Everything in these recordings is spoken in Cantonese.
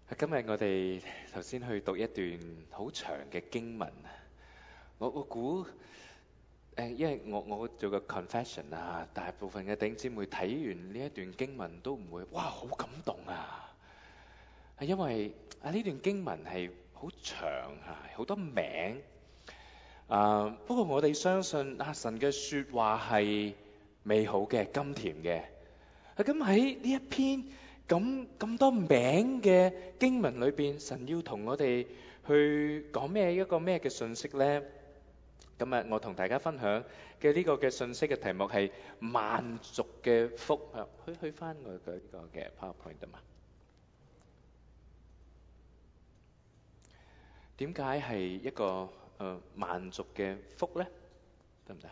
今日我哋頭先去讀一段好長嘅經文，我估因為我做個 confession 啊，大部分嘅弟兄姊妹睇完呢一段經文都唔會哇好感動啊，係因為呢段經文係好長啊，好多名不過我哋相信神嘅説話係美好嘅、甘甜嘅。咁喺呢一篇咁多名嘅經文裏邊，神要同我哋去講一個咩嘅信息呢？今日我同大家分享嘅呢個嘅信息嘅題目係萬族嘅福啊！去翻我嘅呢個嘅 PowerPoint 啊嘛？點解係一個萬族嘅福呢？得唔得？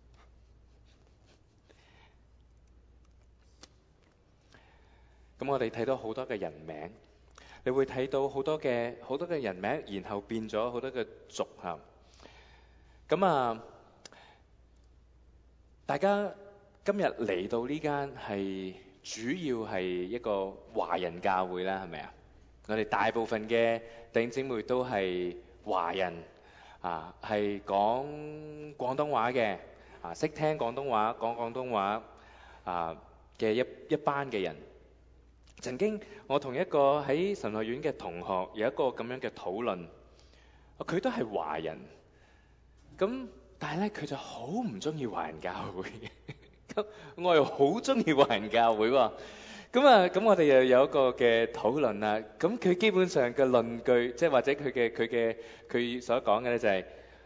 咁我哋睇到好多嘅人名，你會睇到好多嘅人名，然後變咗好多嘅族嚇。咁大家今日嚟到呢間係主要係一個華人教會啦，係咪啊？我哋大部分嘅弟兄姊妹都係華人係講廣東話嘅識聽廣東話、講廣東話嘅一班嘅人。曾經我同一個喺神學院嘅同學有一個咁樣嘅討論，佢都係華人，咁但係咧佢就好唔中意華人教會，咁我又好中意華人教會喎。咁我哋又有一個嘅討論啦。咁佢基本上嘅論據，即係或者佢所講嘅咧就係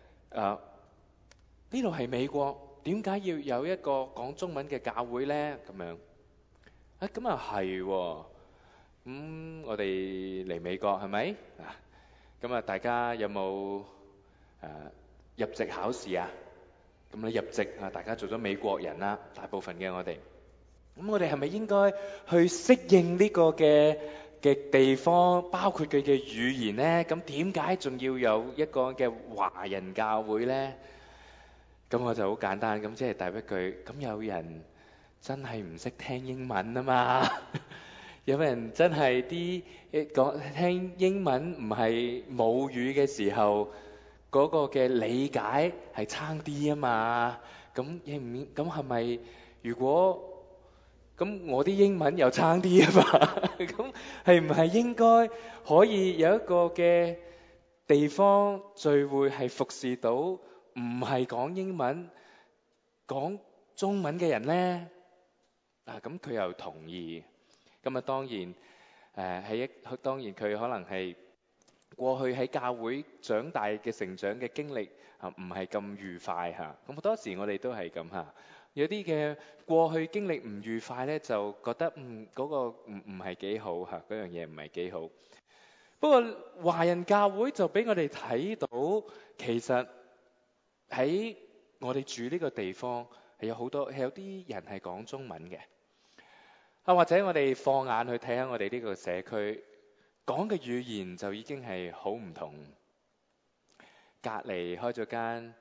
呢度係美國，點解要有一個講中文嘅教會咧？咁樣咁啊係喎。我哋嚟美國係咪咁大家有冇入籍考試啊？咁你入籍大家做咗美國人啦，大部分嘅我哋。咁我哋係咪應該去適應呢個嘅地方，包括佢嘅語言呢？咁點解仲要有一個嘅華人教會呢？咁我就好簡單，咁即係答一句，咁有人真係唔識聽英文啊嘛？有人真係講聽英文唔係母語嘅時候，嗰個嘅理解係差啲啊嘛？咁係咪如果咁我啲英文又差啲啊嘛？咁係唔係應該可以有一個嘅地方聚會係服侍到唔係講英文講中文嘅人呢？咁佢又同意。咁當然當然佢可能係過去喺教會長大嘅成長嘅經歷唔係咁愉快嚇。咁好多時我哋都係咁嚇，有啲嘅過去經歷唔愉快呢，就覺得嗰個唔係幾好嚇，嗰樣嘢唔係幾好。不過華人教會就俾我哋睇到，其實喺我哋住呢個地方係有啲人係講中文嘅。或者我哋放眼去睇下我哋呢個社區講嘅語言就已經係好唔同。隔離開咗間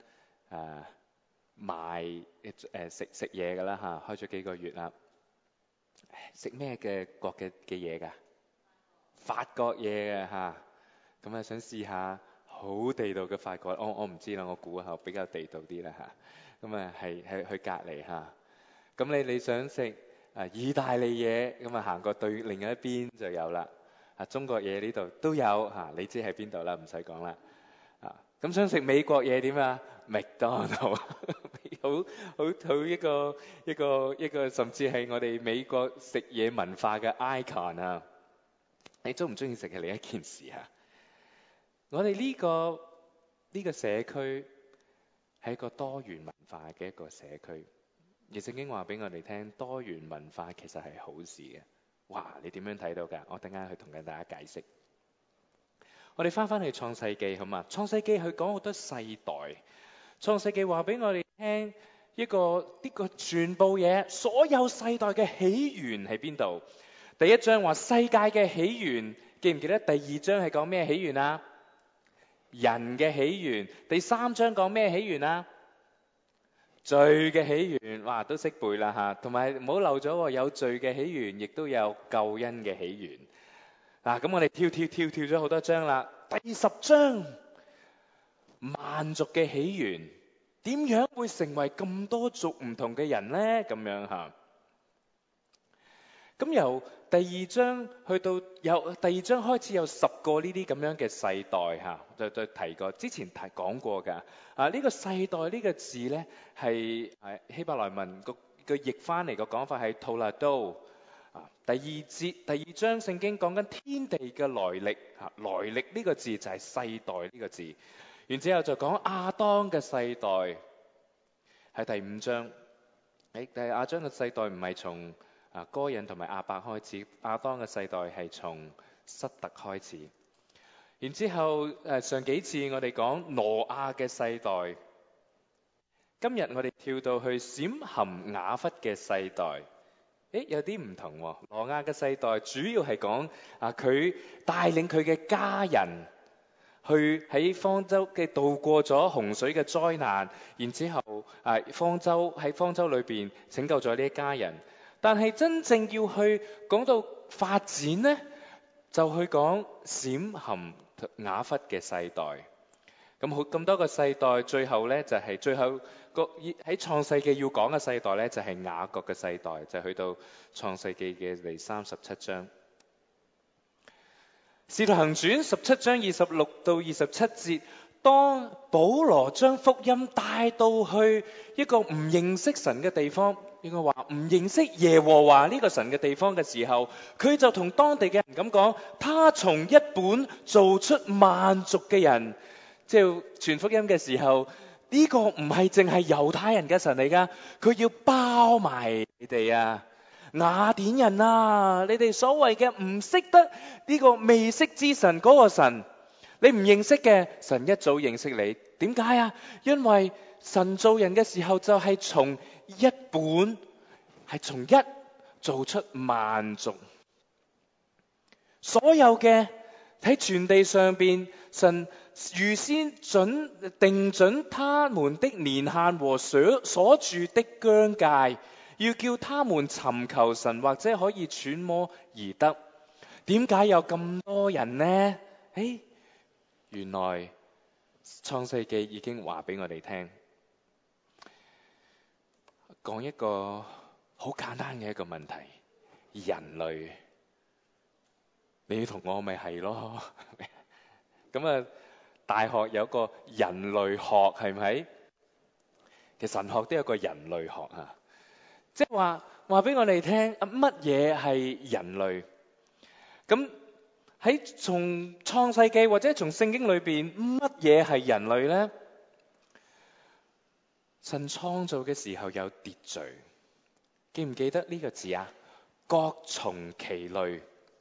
賣食嘢㗎啦嚇，開咗幾個月啦。食咩嘅國嘅嘢㗎？法國嘢嘅嚇。咁想試下好地道嘅法國，我唔知啦，我估下比較地道啲啦嚇。咁係去隔離嚇。咁你想食意大利嘢，咁行過對另一邊就有啦。中國嘢呢度都有你知喺邊度啦，唔使講啦。咁想食美國嘢點啊？麥當勞，好一個甚至係我哋美國食嘢文化嘅 icon 啊！你中唔中意食係另一件事啊！我哋呢個社區係一個多元文化嘅一個社區。而聖經話俾我哋聽，多元文化其實係好事嘅。哇！你點樣睇到㗎？我等間去同緊大家解釋。我哋翻去創世記好嘛？創世記佢講好多世代。創世記話俾我哋聽呢個全部嘢，所有世代嘅起源喺邊度？第一章話世界嘅起源，記唔記得？第二章係講咩起源啊？人嘅起源。第三章講咩起源啊？罪嘅起源。哇，都識背啦嚇。同埋唔好漏咗喎，有罪嘅起源，亦都有救恩嘅起源。 嗱，咁我哋跳咗好多章啦。第10章，萬族嘅起源，點樣會成為咁多族唔同嘅人呢？咁樣嚇。咁由第2章去到第2章開始有10個呢啲咁樣嘅世代嚇，就提過，之前講過㗎。呢個世代呢個字呢，係希伯來文個譯翻嚟個講法係圖勒都。第2章聖經講緊天地嘅來歷嚇，來歷呢個字就係世代呢個字。然之後就講亞當嘅世代係第5章。但係亞當嘅世代唔係從該隱同埋亞伯開始，亞當嘅世代係從塞特開始。然之後上幾次我哋講挪亞嘅世代，今日我哋跳到去閃含雅弗嘅世代。有啲唔同喎。挪亞嘅世代主要係講佢帶領佢嘅家人去喺方舟嘅渡過咗洪水嘅災難，然之後喺方舟裏邊拯救咗呢一家人。但係真正要去講到發展呢，就去講閃含雅弗嘅世代。咁多個世代，最後呢就係最後喺創世記要講嘅世代呢，就係雅各嘅世代，就去到創世記嘅第37章。使徒行傳17章26到27節，當保羅將福音帶到去一個唔認識神嘅地方，應該話唔認識耶和華呢個神嘅地方嘅時候，佢就同當地嘅人咁講：他從一本造出萬族嘅人。即係傳福音嘅時候，呢個唔係淨係猶太人嘅神嚟㗎，佢要包埋你哋啊，雅典人啊，你哋所謂嘅唔識得呢個未識之神嗰個神，你唔認識嘅神一早認識你。點解啊？因為神造人嘅時候就係從一本，係從一做出萬族，所有嘅喺全地上邊，神預先定準他們的年限和所住的疆界，要叫他們尋求神，或者可以揣摩而得。點解有咁多人呢？原來創世記已經話俾我哋聽，講一個好簡單嘅一個問題：人類，你同我咪係咯？咁大學有個人類學，係咪？其實神學都有個人類學啊，即係話俾我哋聽乜嘢係人類。咁喺從創世記或者從聖經裏邊，乜嘢係人類呢？神創造嘅時候有秩序，記唔記得呢個字啊？各從其類。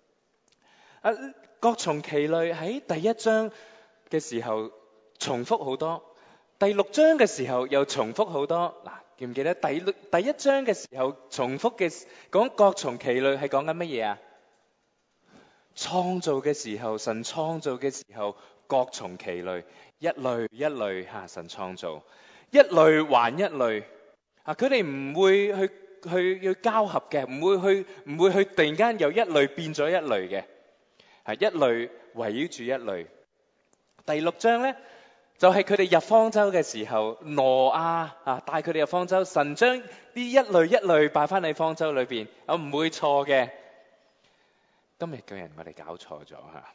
各從其類喺第1章嘅時候重複好多，第6章嘅時候又重複好多。嗱，記唔記得第1章嘅時候重複嘅講各從其類係講緊乜嘢啊？創造嘅時候，神創造嘅時候各從其類，一類一類神創造，一類還一類。佢哋唔會去交合嘅，唔會去突然間由一類變咗一類嘅。一類圍繞住一類。第6章呢，就係佢哋入方舟嘅時候，挪亞帶佢哋入方舟，神將呢一類一類擺翻喺方舟裏邊，唔會錯嘅。今日嘅人我哋搞錯咗吓。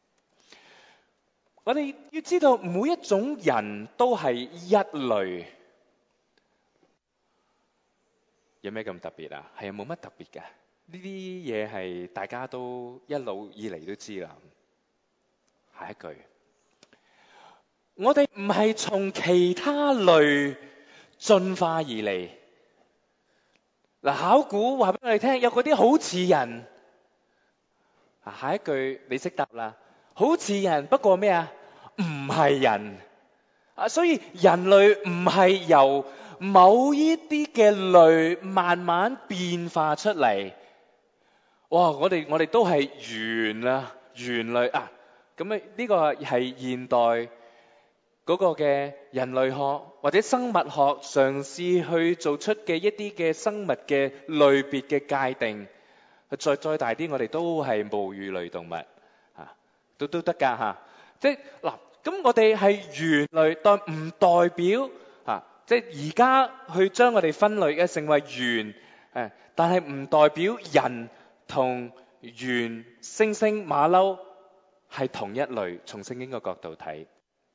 我哋要知道每一種人都係一類，有咩咁特別啊？係冇乜特別嘅。呢啲嘢係大家都一路以嚟都知啦。下一句，我哋唔係從其他類進化而嚟。考古話俾我哋聽，有嗰啲好似人。下一句你識答啦，好似人不過咩啊？唔係人。所以人類唔係由某一啲嘅類慢慢變化出嚟。哇！我哋都係猿類啊！咁呢個係現代嗰個嘅人類學或者生物學嘗試去做出嘅一啲嘅生物嘅類別嘅界定。再大啲，我哋都係哺乳類動物都得㗎嚇。即係嗱，咁我哋係猿類，但唔代表即係而家去將我哋分類嘅成為猿，但係唔代表人同猿、猩猩、馬騮係同一類。從聖經嘅角度睇，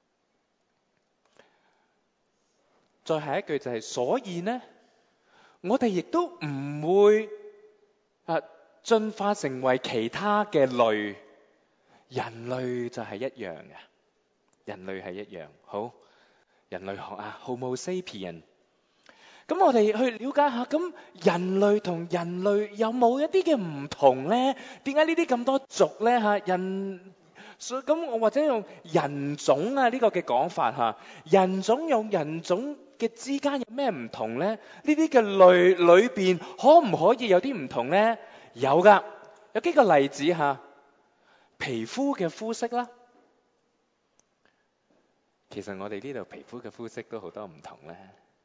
再下一句就係，所以呢，我哋亦都唔會進化成為其他嘅類，人類就係一樣嘅，人類係一樣。好，人類學Homo sapien。咁我哋去了解下，咁人類同人類有冇一啲嘅唔同呢？點解呢啲咁多族呢？咁我或者用人種呢個嘅講法，人種用人種嘅之間有咩唔同呢？呢啲嘅類裏邊可唔可以有啲唔同呢？有㗎，有幾個例子皮膚嘅膚色啦。其實我哋呢度皮膚嘅膚色都好多唔同咧。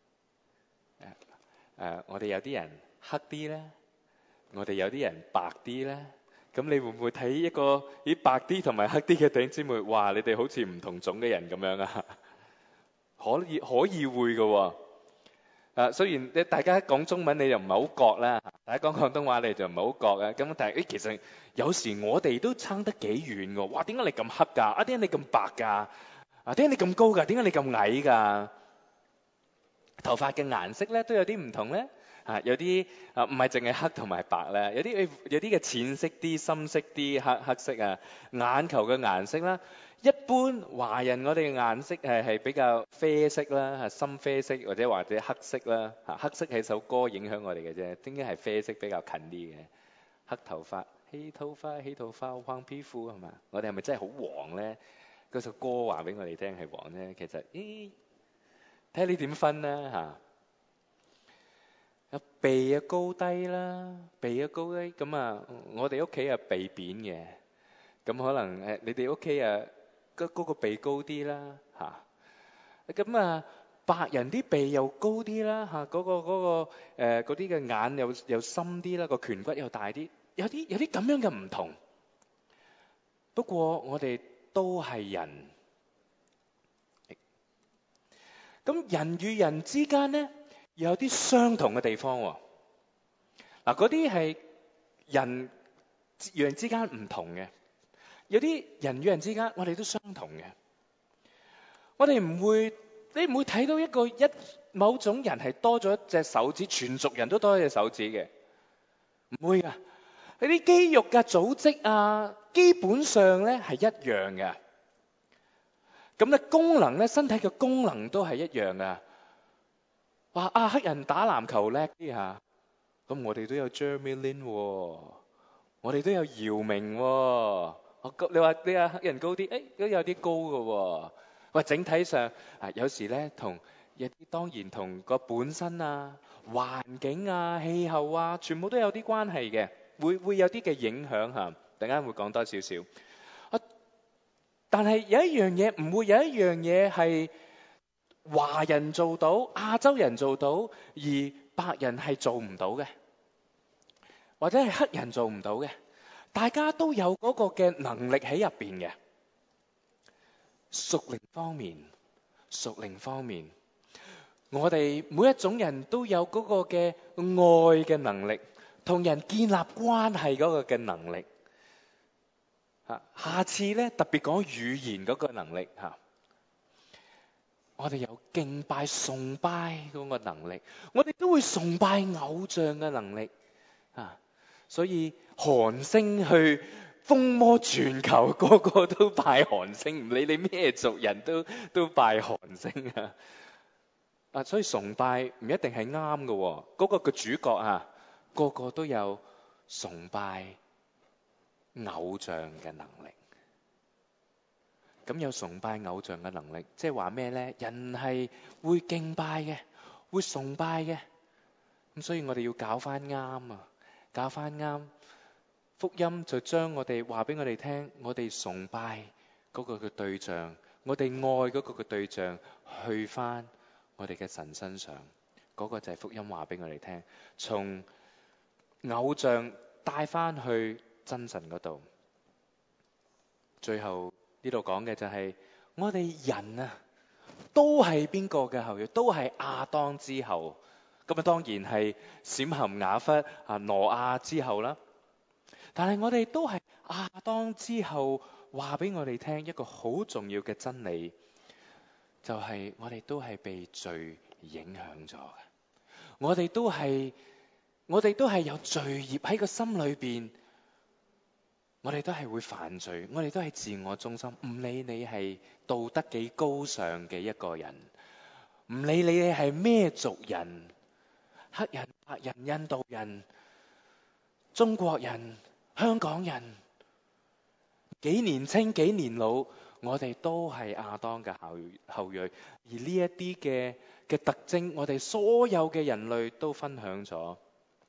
我哋有啲人黑啲咧，我哋有啲人白啲咧。咁你會唔會睇一個白啲同埋黑啲嘅弟兄姊妹？哇！你哋好似唔同種嘅人咁樣啊？可以會嘅喎。雖然大家講中文你就唔係好覺啦，大家講廣東話你就唔係好覺啊。咁但係其實有時我哋都差得幾遠㗎。哇！點解你咁黑㗎？點解你咁白㗎？點解你咁高㗎？點解你咁矮㗎？頭髮嘅顏色咧都有啲唔同咧。有啲唔係淨係黑同埋白咧，有啲嘅淺色啲、深色啲、黑色啊。眼球嘅顏色啦，一般華人我哋嘅顏色係比較啡色啦，深啡色或者黑色啦。黑色係首歌影響我哋嘅啫，點解係啡色比較近啲嘅？黑頭髮、黑頭髮、黃皮膚係嘛？我哋係咪真係好黃咧？嗰首歌話俾我哋聽係黃咧，其實睇下你點分啦。鼻高低啦，鼻高低咁我哋屋企鼻扁嘅，咁可能你哋屋企嗰個鼻高啲啦咁白人啲鼻又高啲啦嗰啲嘅眼又深啲啦，個顴骨又大啲，有啲咁樣嘅唔同。不過我哋都係人，咁人與人之間呢，有啲相同嘅地方喎。嗰啲係人與人之間唔同嘅，有啲人與人之間我哋都相同嘅。我哋你唔會睇到某種人係多咗一隻手指，全族人都多一隻手指嘅，唔會㗎。嗰啲肌肉嘅組織基本上咧係一樣嘅。咁咧功能咧，身體嘅功能都係一樣㗎。話黑人打籃球叻啲咁我哋都有 Jeremy Lin 喎，我哋都有姚明喎。你話黑人高啲，都有啲高㗎喎。喂，整體上有時咧當然同個本身環境氣候全部都有啲關係嘅，會有啲嘅影響等間會講多少少。但係有一樣嘢唔會有一樣嘢係華人做到、亞洲人做到，而白人係做唔到嘅，或者係黑人做唔到嘅。大家都有嗰個嘅能力喺入邊嘅。屬靈方面，我哋每一種人都有嗰個嘅愛嘅能力，同人建立關係嗰個嘅能力。下次咧特別講語言嗰個能力我哋有敬拜崇拜嗰個能力，我哋都會崇拜偶像嘅能力所以韓星去風魔全球，個個都拜韓星，唔理你咩族人都拜韓星所以崇拜唔一定係啱嘅，嗰個嘅主角個個都有崇拜偶像嘅能力。咁有崇拜偶像嘅能力，即係話咩呢？人係會敬拜嘅，會崇拜嘅。咁所以我哋要搞翻啱搞翻啱。福音就將我哋話俾我哋聽，我哋崇拜嗰個嘅對象，我哋愛嗰個嘅對象，去翻我哋嘅神身上，嗰個就係福音話俾我哋聽，從偶像帶翻去真神嗰度。 最後呢度講嘅就係我哋人啊，都係邊個嘅後裔？都係亞當之後。咁啊，當然係閃含雅弗啊挪亞之後啦。但係我哋都係亞當之後，話俾我哋聽一個好重要嘅真理，就係我哋都係被罪影響咗嘅。我哋都係有罪孽喺個心裏邊，我哋都係會犯罪，我哋都係自我中心。唔理你係道德幾高尚嘅一個人，唔理你係咩族人，黑人、白人、印度人、中國人、香港人，幾年青幾年老，我哋都係亞當嘅後裔。而呢一啲嘅特徵，我哋所有嘅人類都分享咗。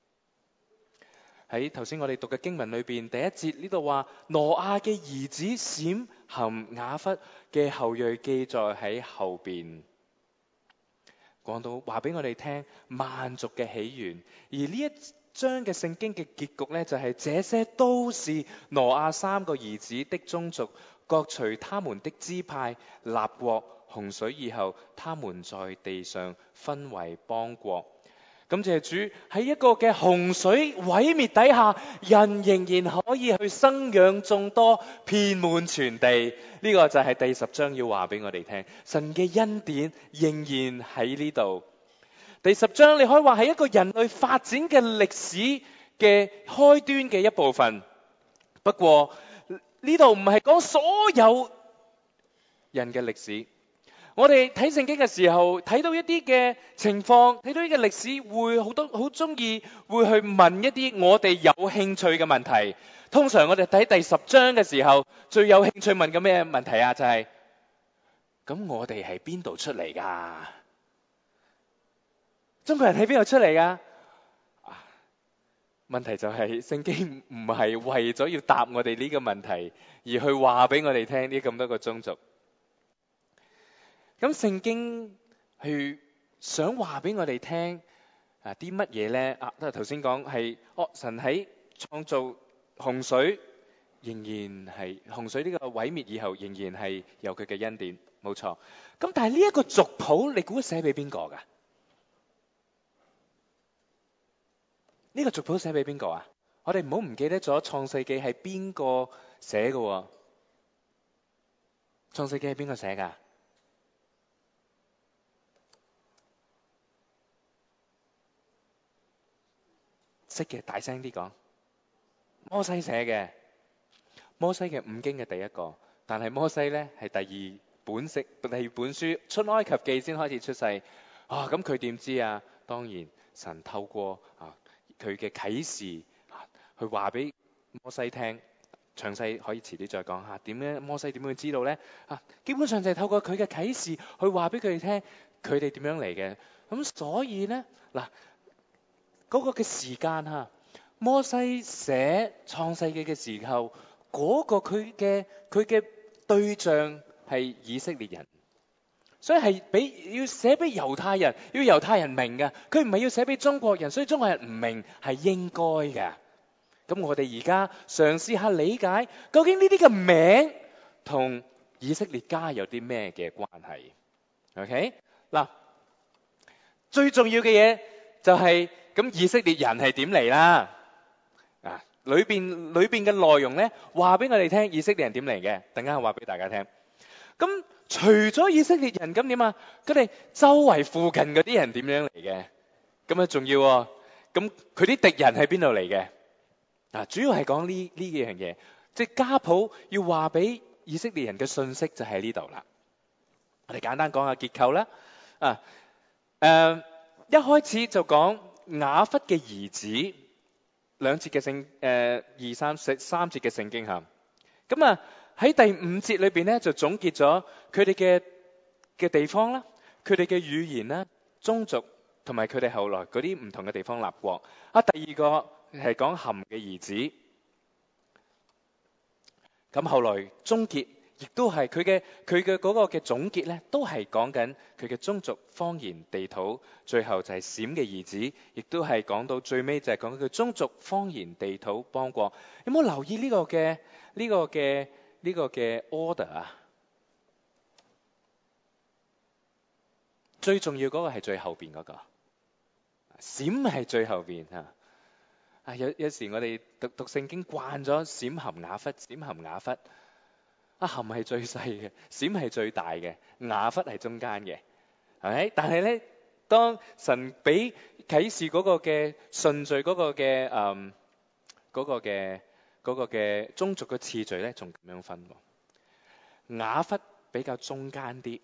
喺頭先我哋讀嘅經文裏邊，第一節呢度話挪亞嘅兒子閃含雅弗嘅後裔，記載喺後邊，講到話俾我哋聽萬族嘅起源。而呢一章嘅聖經嘅結局呢，就係這些都是挪亞3個兒子的宗族，各隨他們的支派立國。洪水以後，他們在地上分為邦國。感謝主，喺一個嘅洪水毀滅底下，人仍然可以去生養眾多，遍滿全地。呢個就係第10章要話俾我哋聽，神嘅恩典仍然喺呢度。第10章你可以話係一個人類發展嘅歷史嘅開端嘅一部分。不過呢度唔係講所有人嘅歷史。我哋睇聖經嘅時候，睇到一啲嘅情況，睇到呢個歷史，會好中意會去問一啲我哋有興趣嘅問題。通常我哋睇第10章嘅時候，最有興趣問嘅咩問題啊？就係咁我哋係邊度出嚟噶？中國人喺邊度出嚟噶？問題就係聖經唔係為咗要答我哋呢個問題，而去話俾我哋聽呢咁多個宗族。咁聖經去想話俾我哋聽啲乜嘢咧？都係頭先講係神喺創造洪水，仍然係洪水呢個毀滅以後，仍然係有佢嘅恩典，冇錯。咁但係呢一個族譜，你估寫俾邊個噶？呢個族譜寫俾邊個啊？我哋唔好唔記得咗創世記係邊個寫嘅？創世記係邊個寫噶？識嘅大聲啲講。摩西寫嘅，摩西嘅5經嘅第一個，但係摩西咧係第二本書出埃及記先開始出世。咁佢點知啊？當然神透過佢嘅啟示去話俾摩西聽，詳細可以遲啲再講下點樣摩西點樣知道咧？基本上就係透過佢嘅啟示去話俾佢哋聽，佢哋點樣嚟嘅。咁所以咧嗰個嘅時間摩西寫創世記嘅時候，嗰個佢嘅對象係以色列人，所以係要寫俾猶太人，要猶太人明嘅。佢唔係要寫俾中國人，所以中國人唔明係應該嘅。咁我哋而家嘗試下理解，究竟呢啲嘅名同以色列家有啲咩嘅關係 ？OK 嗱，最重要嘅嘢就係咁以色列人係點嚟啦？裏邊嘅內容咧，話俾我哋聽以色列人點嚟嘅，等間話俾大家聽。咁除咗以色列人，咁點啊？佢哋周圍附近嗰啲人點樣嚟嘅？咁啊重要喎。咁佢啲敵人喺邊度嚟嘅？主要係講呢幾樣嘢，即係家譜要話俾以色列人嘅信息就喺呢度啦。我哋簡單講下結構啦。一開始就講雅弗嘅兒子。2節嘅3節嘅聖經吓，咁喺第5節裏邊咧就總結咗佢哋嘅地方啦，佢哋嘅語言啦、宗族同埋佢哋後來嗰啲唔同嘅地方立國。第二個係講含嘅兒子，咁後來終結亦都係佢嘅嗰個嘅總結咧，都係講緊佢嘅宗族、方言、地土。最後就係閃嘅兒子，亦都係講到最尾就係講佢宗族、方言、地土、邦國。有冇留意呢個呢個嘅 order 啊，最重要嗰個係最後邊嗰個，閃係最後邊啊！有時我哋讀聖經慣咗閃含雅弗，閃含雅弗，含係最細嘅，閃係最大嘅，雅弗係中間嘅，係咪？但係咧，當神俾啟示嗰個嘅順序，嗰個嘅宗族嘅次序咧，仲咁樣分喎。雅弗比較中間啲，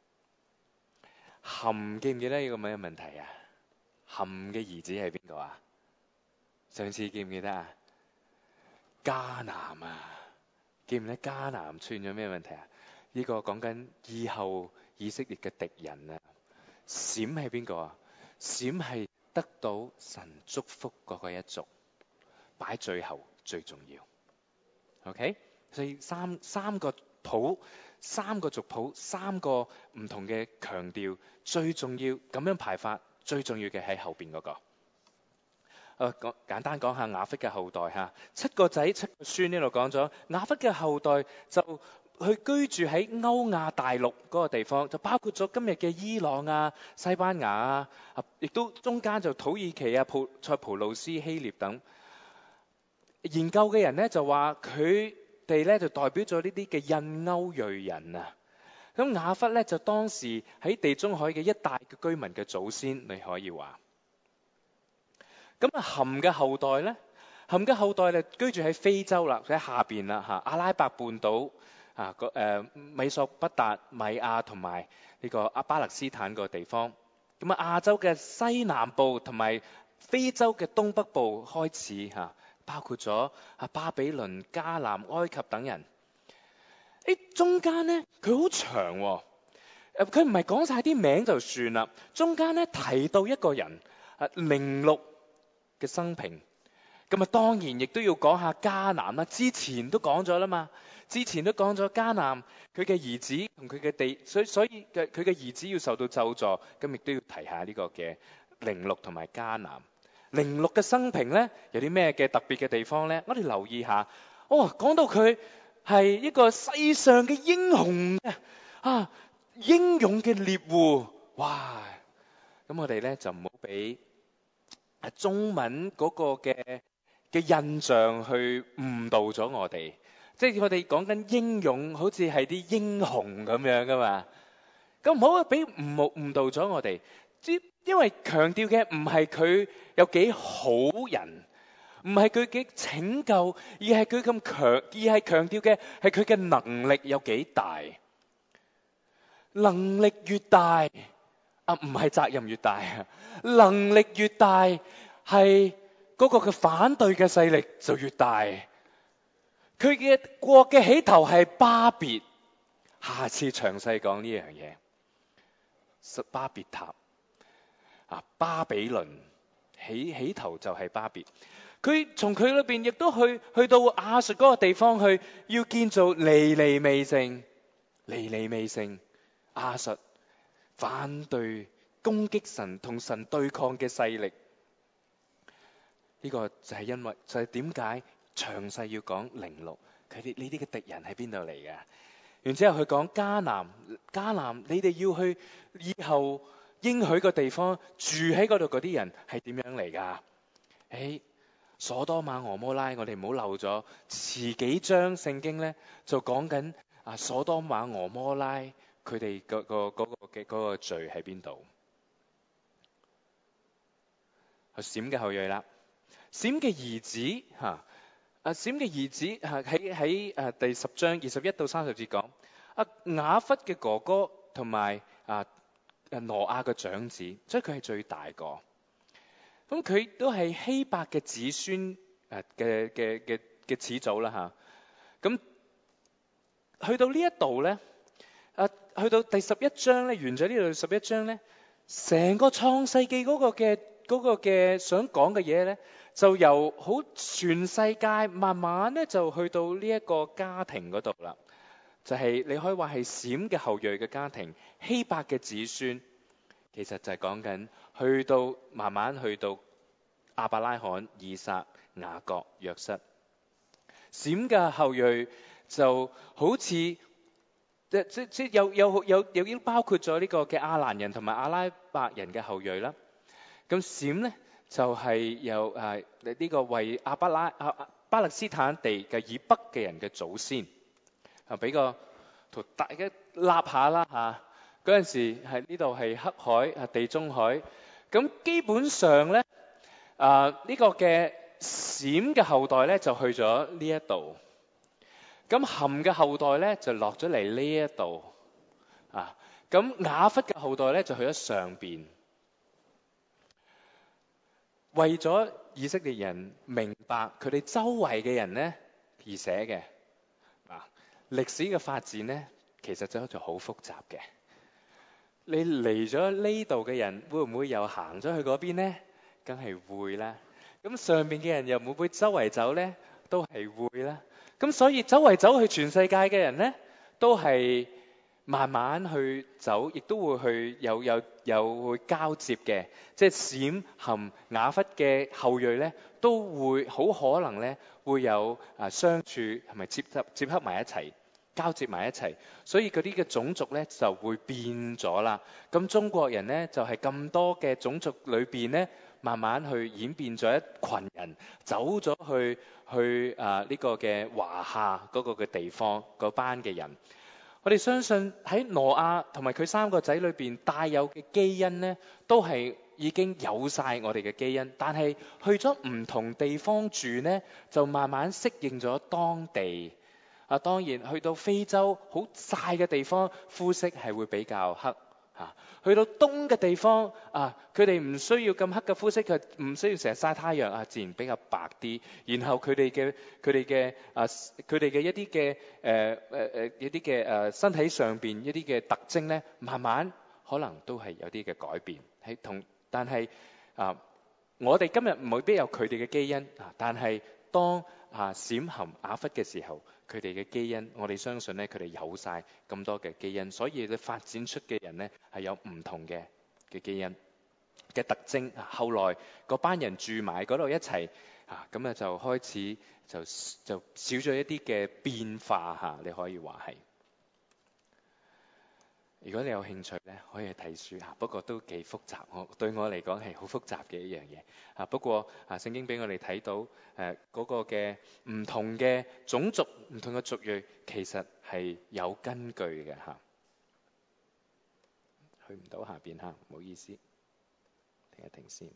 含記唔記得呢個咩問題啊？含嘅兒子係邊個啊？上次記唔記得啊？迦南啊，記唔記得迦南出現咗咩問題啊？呢個講緊以後以色列嘅敵人啊。閃係邊個啊？閃係得到神祝福嗰個一族，擺最後最重要。OK， 所以三個譜，三個族譜，三個唔同嘅強調，最重要咁樣排法，最重要嘅喺後邊嗰個。簡單講下雅弗嘅後代嚇，7個仔7個孫，呢度講咗雅弗嘅後代就去居住喺歐亞大陸嗰個地方，就包括咗今日嘅伊朗啊、西班牙啊，亦都中間就土耳其啊、塞浦路斯、希臘等。研究嘅人咧就話佢哋咧就代表咗呢啲嘅印歐裔人啊。咁雅弗咧就當時喺地中海嘅一帶嘅居民嘅祖先，你可以話。咁含嘅後代咧，含嘅後代咧居住喺非洲啦，喺下邊啦嚇，阿拉伯半島啊，美索不達米亞同埋呢個巴勒斯坦個地方。咁亞洲嘅西南部同埋非洲嘅東北部開始嚇，包括咗巴比倫、迦南、埃及等人。中間咧佢好長喎，佢唔係講晒啲名就算啦，中間咧提到一個人寧錄嘅生平，咁當然亦都要講下迦南啦。之前都講咗啦嘛，之前都講咗迦南佢嘅兒子同佢嘅地，所以佢嘅兒子要受到咒詛，咁亦都要提下呢個嘅寧錄同埋迦南。寧錄嘅生平咧有啲咩嘅特別嘅地方咧？我哋留意下。講到佢係一個世上嘅英雄英勇嘅獵戶，哇！咁我哋咧就唔好俾中文嗰個嘅印象去誤導咗我哋，即係我哋講緊英勇，好似係啲英雄咁樣噶嘛。咁唔好俾誤導咗我哋，因為強調嘅唔係佢有幾好人，唔係佢嘅拯救，而係佢咁強，而係強調嘅係佢嘅能力有幾大。能力越大唔係責任越大，能力越大係嗰個嘅反對嘅勢力就越大。佢嘅國嘅起頭係巴別，下次詳細講呢樣嘢。巴別塔巴比倫起頭就係巴別。佢從佢裏邊亦都去到亞述嗰個地方去，要建造尼尼微城。尼尼微城，亞述反對攻擊神同神對抗嘅勢力。呢個就係因為就係點解詳細要講寧錄，佢哋呢啲嘅敵人喺邊度嚟嘅？然之後佢講迦南，你哋要去以後應許個地方住喺嗰度嗰啲人係點樣嚟噶？所多瑪俄摩拉，我哋唔好漏咗，遲幾章聖經咧就講緊所多瑪俄摩拉佢哋嗰個罪喺邊度？閃嘅後裔啦，閃嘅兒子閃嘅兒子喺第10章21到30節講，雅弗嘅哥哥同埋挪亞嘅長子，所以佢係最大個。咁佢都係希伯嘅子孫嘅始祖啦嚇。咁去到呢一度咧，去到第11章咧，完咗呢度11章咧，成個創世紀嗰個嘅想講嘅嘢咧，就由好全世界慢慢咧就去到呢一個家庭嗰度啦。就係你可以話係閃嘅後裔嘅家庭，希伯嘅子孫。其實就係講緊慢慢去到亞伯拉罕、以撒、雅各、約瑟。閃嘅後裔就好似即有已經包括咗呢個嘅亞蘭人同埋阿拉伯人嘅後裔啦。咁閃咧就係由呢個為巴勒斯坦地嘅以北嘅人嘅祖先。俾個圖大家立下啦嚇。嗰陣時係呢度係黑海地中海。咁基本上咧呢個嘅閃嘅後代咧就去咗呢一度。咁含嘅後代咧就落咗嚟呢一度。咁雅弗嘅後代咧就去咗上邊。為咗以色列人明白佢哋周圍嘅人咧而寫嘅。歷史嘅發展咧其實就好複雜嘅。你嚟咗呢度嘅人會唔會又行咗去嗰邊呢？梗係會啦。咁上面嘅人又會唔會周圍走呢？都係會啦。咁所以周圍走去全世界嘅人呢，都係慢慢去走，亦都會去有會交接嘅。即係閃含雅弗嘅後裔呢，都會好可能呢會有相處同埋接合埋一齊。交接埋一齊，所以嗰啲嘅種族咧就會變咗啦。咁中國人咧就係咁多嘅種族裏邊咧，慢慢去演變咗一群人走咗去呢個嘅華夏嗰個嘅地方嗰班嘅人。我哋相信喺挪亞同埋佢3個仔裏邊帶有嘅基因咧，都係已經有晒我哋嘅基因，但係去咗唔同地方住咧，就慢慢適應咗當地。當然去到非洲好曬嘅地方，膚色係會比較黑。去到東嘅地方，佢哋唔需要咁黑嘅膚色，佢唔需要成日曬太陽，自然比較白啲。然後佢哋嘅一啲嘅身體上邊一啲嘅特徵咧，慢慢可能都係有啲嘅改變。但係我哋今日未必有佢哋嘅基因，但係當閃含雅弗嘅時候，佢哋嘅基因，我哋相信咧，佢哋有晒咁多嘅基因，所以佢發展出嘅人咧係有唔同嘅基因嘅特徵。後來嗰班人住埋嗰度一齊，咁就開始就少咗一啲嘅變化，你可以話係。如果你有興趣咧，可以去睇書，不過都幾複雜。對我嚟講係好複雜嘅一樣嘢。不過聖經俾我哋睇到嗰個嘅唔同嘅種族、唔同嘅族裔，其實係有根據嘅。去唔到下邊，唔好意思，停一停先。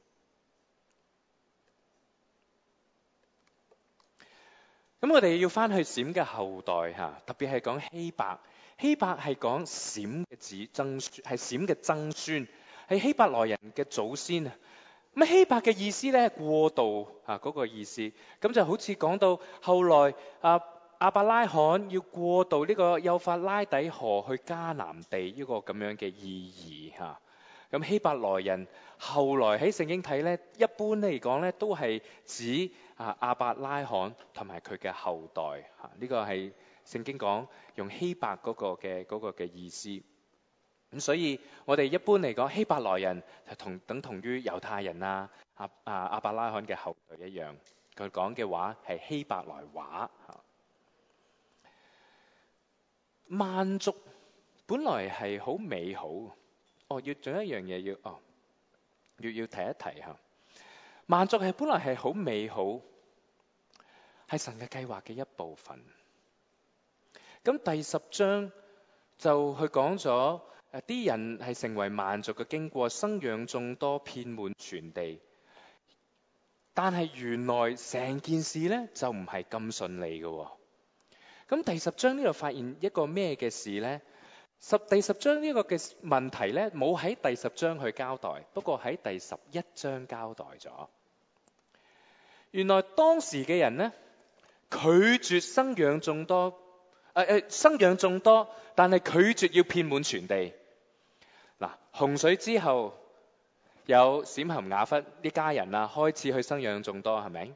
咁我哋要翻去閃嘅後代，特別係講希伯。希伯係講閃嘅曾孫，係閃嘅曾孫，係希伯來人嘅祖先。咁希伯嘅意思咧，過渡嗰個意思，咁就好似講到後來亞伯拉罕要過渡呢個幼發拉底河去迦南地，呢個咁樣嘅意義。咁希伯來人後來喺聖經睇咧，一般嚟講咧都係指亞伯拉罕同埋佢嘅後代。呢個係聖經講用希伯嗰個嘅意思。咁所以我哋一般嚟講，希伯來人就等同於猶太人亞伯拉罕嘅後代一樣。佢講嘅話係希伯來話。萬族本來係好美好。要仲有一樣嘢要提一提。萬族係本來係好美好，係神嘅計劃嘅一部分。咁第10章就去講咗啲人係成為萬族嘅經過，生養眾多，遍滿全地。但係原來成件事咧就唔係咁順利嘅。咁第10章呢度發現一個咩嘅事咧？第10章呢個嘅問題咧，冇喺第10章去交代，不過喺第11章交代咗。原來當時嘅人咧拒絕生養眾多，生養眾多，但係拒絕要遍滿全地。洪水之後有閃含雅弗呢家人開始去生養眾多，係咪？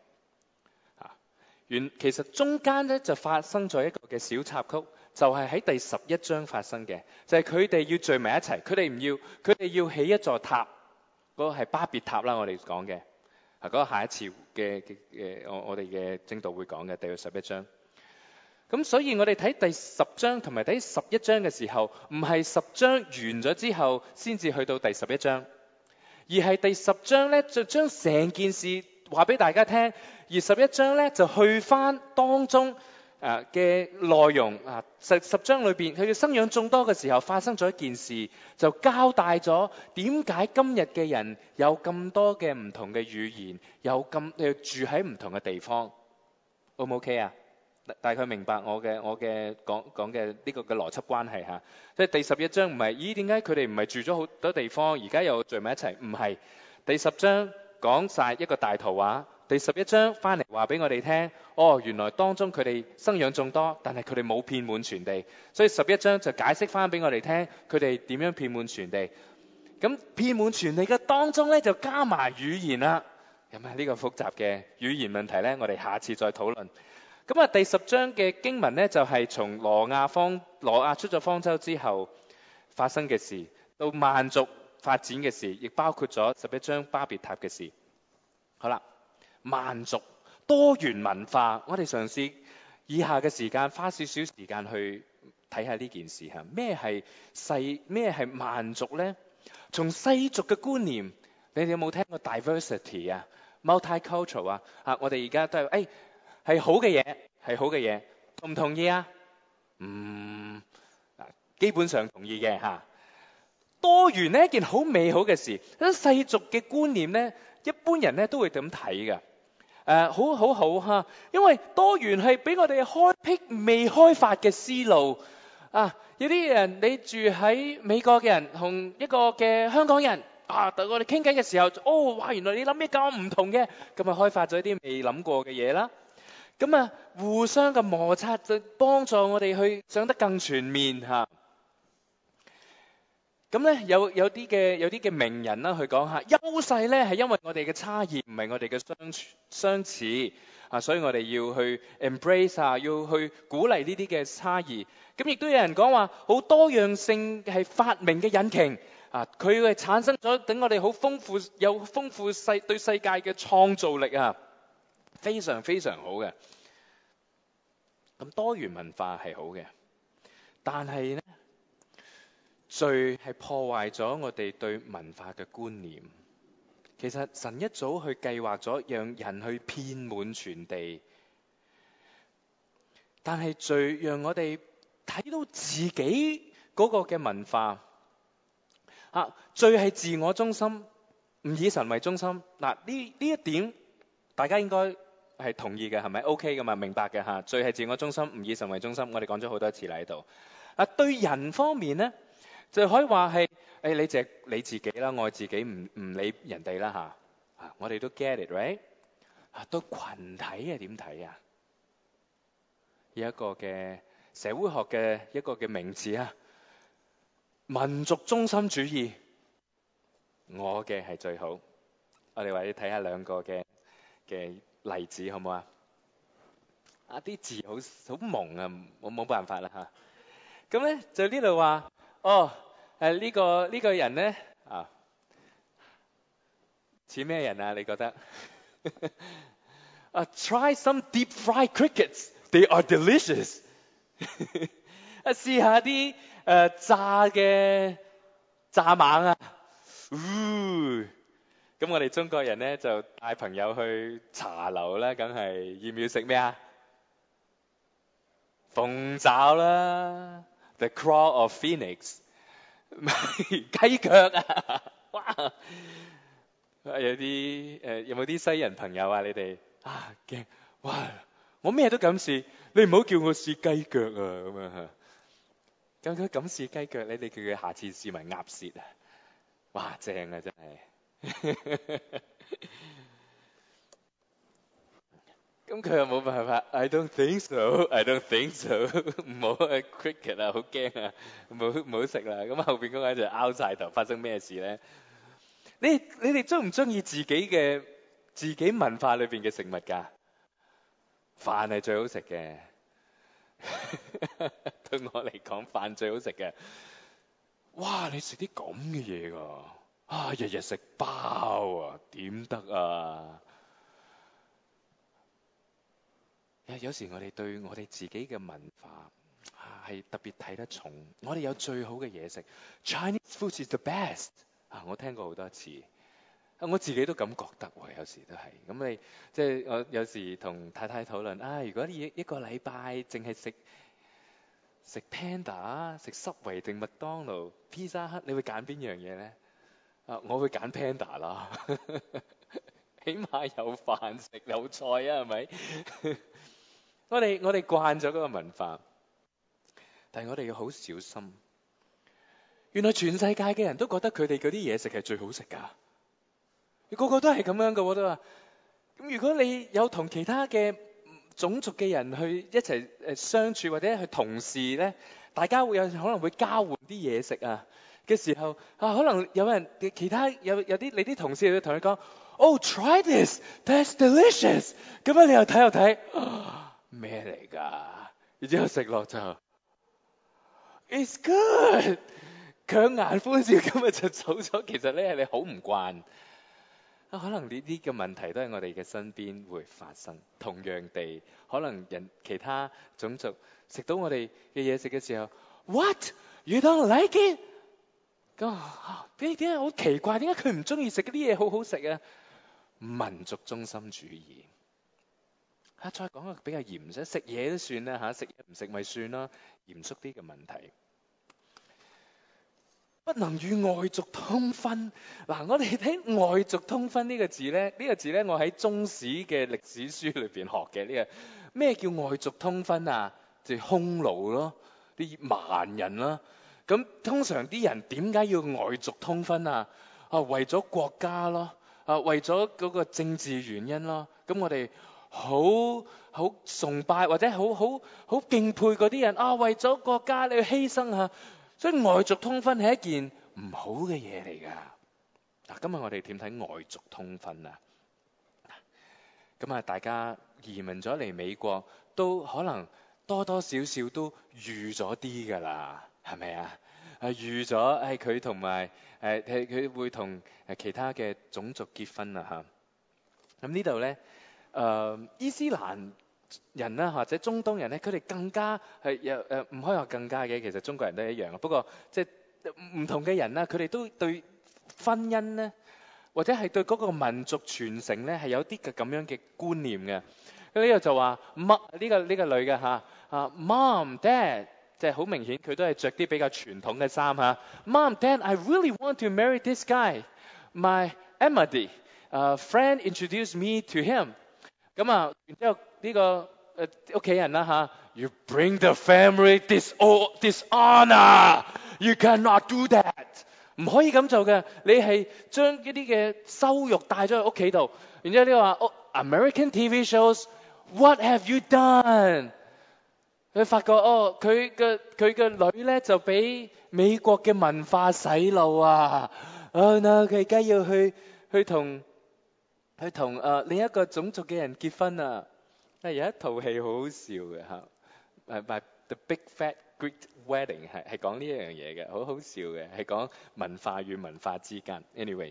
其實中間咧就發生咗一個嘅小插曲，就係喺第11章發生嘅，就係佢哋要聚埋一齊，佢哋要起一座塔，嗰個係巴別塔啦，我哋講嘅，嗰個下一次嘅我哋嘅正道會講嘅第11章。 咁所以我哋睇第10章同埋第11章嘅時候，唔係10章完咗之後先至去到第11章，而係第10章咧就將成件事話俾大家聽，而11章咧就去翻當中嘅內容啊。10章裏邊佢哋生養眾多嘅時候發生咗一件事，就交代咗點解今日嘅人有咁多嘅唔同嘅語言，住喺唔同嘅地方。O 唔 OK 啊？大概明白我嘅講嘅呢個嘅邏輯關係嚇。即係第11章唔係，咦點解佢哋唔係住咗好多地方，而家又聚埋一齊？唔係，第10章講晒一個大圖畫，第11章翻嚟話俾我哋聽，原來當中佢哋生養眾多，但係佢哋冇遍滿全地，所以11章就解釋翻俾我哋聽，佢哋點樣遍滿全地。咁遍滿全地嘅當中咧，就加埋語言啦。咁呢個複雜嘅語言問題咧，我哋下次再討論。咁第10章嘅經文咧，就係從挪亞出咗方舟之後發生嘅事，到萬族發展嘅事，亦包括咗11章巴別塔嘅事。好啦，萬族多元文化，我哋嘗試以下嘅時間花少少時間去睇下呢件事嚇。咩係萬族咧？從世俗嘅觀念，你哋有冇聽過 diversity 啊、multicultural 啊？我哋而家都係好嘅嘢，係好嘅嘢，同唔同意啊？基本上同意嘅嚇。多元呢一件好美好嘅事，世俗嘅觀念呢，一般人呢都會咁睇嘅。好嚇，因為多元係俾我哋開闢未開發嘅思路啊！有啲人你住喺美國嘅人同一個嘅香港人我哋傾偈嘅時候，哇！原來你諗咩咁唔同嘅，咁開發咗啲未諗過嘅嘢啦。咁互相嘅摩擦就幫助我哋去想得更全面嚇。咁咧有啲嘅名人啦，去講下優勢咧係因為我哋嘅差異，唔係我哋嘅相似所以我哋要去 embrace 要去鼓勵呢啲嘅差異。咁亦都有人講話，好多樣性係發明嘅引擎佢係產生咗等我哋好豐富對世界嘅創造力非常非常好嘅。咁多元文化係好嘅，但係呢，罪係破壞咗我哋對文化嘅觀念。其實神一早去計劃咗讓人去遍滿全地，但係罪讓我哋睇到自己嗰個嘅文化罪係自我中心，唔以神為中心。呢一點大家應該係同意嘅，係咪 OK 噶嘛？明白嘅嚇。罪係自我中心，唔以神為中心。我哋講咗好多次喺度。對人方面呢，就可以話係你淨係你自己啦，愛自己，唔理人哋啦嚇。我哋都 get it right？對群體係點睇啊？有一個嘅社會學嘅一個嘅名詞民族中心主義，我嘅係最好。我哋或者睇下兩個嘅例子好唔好啊？啲字好蒙啊，我冇辦法啦嚇。咁咧就呢度話呢個人咧似咩人啊？你覺得？Try some deep fried crickets, they are delicious 試下啲炸蜢咁我哋中國人咧就帶朋友去茶樓啦，梗係要唔要食咩啊？鳳爪啦 ，The Claw of Phoenix 雞腳哇！有冇啲西人朋友你哋驚哇！我咩都敢試，你唔好叫我試雞腳咁樣咁佢敢試雞腳，你叫佢下次試埋鴨舌哇正真係。咁佢又冇辦法 I don't think so 唔好cricket 好驚唔好食啦。咁後邊嗰個就拗晒頭，發生咩事咧？你哋中唔中意自己文化裏邊嘅食物㗎？飯係最好食嘅對我嚟講飯最好食嘅。哇！你食啲咁嘅嘢㗎日日食包點得啊？ 有時我哋對我哋自己嘅文化係特別睇得重。我哋有最好嘅嘢食，Chinese food is the best。我聽過好多次，我自己都咁覺得喎，有時都係。咁你即係我有時同太太討論如果你一個禮拜淨係食 Panda、食 Subway 定麥當勞、Pizza Hut，你會揀邊樣嘢咧？我會揀 Panda 啦，起碼有飯食有菜啊，係咪？我哋慣咗嗰個文化，但係我哋要好小心。原來全世界嘅人都覺得佢哋嗰啲嘢食係最好食㗎，個個都係咁樣嘅，我都話。咁如果你有同其他嘅種族嘅人去一齊相處，或者去同事咧，大家可能會交換啲嘢食嘅時候可能有人其他有啲你啲同事會同你講，Oh try this, that's delicious。咁樣你又睇咩嚟㗎？然之後食落就 It's good， 強顏歡笑，今日就走咗。其實咧係你好唔慣。可能呢啲嘅問題都喺我哋嘅身邊會發生。同樣地，可能其他種族食到我哋嘅嘢食嘅時候 ，What you don't like it？ 咁點解好奇怪？點解佢唔中意食嗰啲嘢好好食啊？民族中心主義。再講個比較嚴肅，食嘢都算啦食嘢唔食咪算啦，嚴肅啲嘅問題。不能與外族通婚。我哋睇外族通婚呢個字咧，我喺中史嘅歷史書裏邊學嘅。呢個咩叫外族通婚啊？就係匈奴咯，啲蠻人啦。咁通常啲人點解要外族通婚啊？為咗國家咯，為咗嗰個政治原因咯。咁我哋好崇拜或者好敬佩嗰啲人為咗國家你要犧牲下。所以外族通婚係一件唔好嘅嘢嚟㗎。今日我哋點睇外族通婚啊？咁大家移民咗嚟美國，都可能多多少少都預咗啲㗎啦，係咪啊？預咗佢同埋佢會同其他嘅種族結婚啦嚇。咁呢度咧伊斯蘭人啦，或者中東人咧，佢哋更加係唔可以話更加嘅，其實中國人都係一樣。不過即係唔同嘅人啦，佢哋都對婚姻咧，或者係對嗰個民族傳承咧，係有啲嘅咁樣嘅觀念嘅。呢個就話呢個女嘅Mom Dad， 即係好明顯佢都係着啲比較傳統嘅衫Mom Dad, I really want to marry this guy. My Ahmadi friend introduced me to him。然之後呢個屋企人啦You bring the family dishonor. You cannot do that。 唔可以咁做嘅，你係將一啲嘅羞辱帶咗去屋企度。然之後你話American TV shows, what have you done？ 佢發覺佢嘅女咧就俾美國嘅文化洗腦佢而家要去同另一個種族嘅人結婚有一套戲好好笑嘅The Big Fat Greek Wedding 係講呢一樣嘢嘅，好好笑嘅，係講文化與文化之間。Anyway，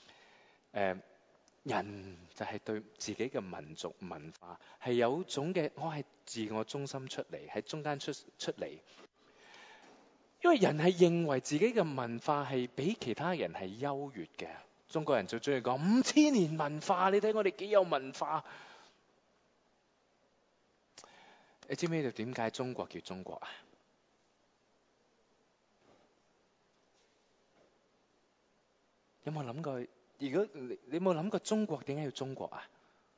人就係對自己嘅民族文化係有種嘅，我係自我中心出嚟，喺中間出嚟。因為人係認為自己嘅文化係比其他人係優越嘅。中國人就中意講5000年文化，你睇我哋幾有文化。你知唔知道點解中國叫中國啊？有冇諗過？如果你有冇諗過中國點解要中國啊？